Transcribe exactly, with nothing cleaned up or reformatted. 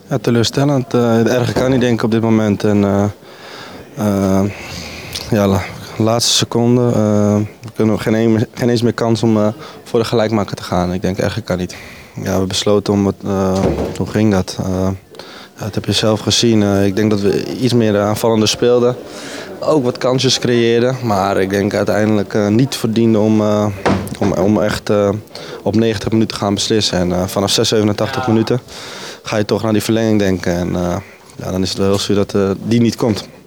Ja, teleurstellend. Uh, het erger kan niet denken op dit moment. En, uh, uh, ja, la, laatste seconde. Uh, we kunnen geen, een, geen eens meer kans om uh, voor de gelijkmaker te gaan. Ik denk erger kan niet. Ja, we hebben besloten om het. Uh, hoe ging dat? Uh, ja, dat heb je zelf gezien. Uh, ik denk dat we iets meer aanvallender speelden. Ook wat kansjes creëerden. Maar ik denk uiteindelijk uh, niet verdiende om, uh, om, om echt uh, op negentig minuten te gaan beslissen. En uh, vanaf zes, zevenentachtig minuten ga je toch naar die verlenging denken. En uh, ja, dan is het wel heel zuur dat uh, die niet komt.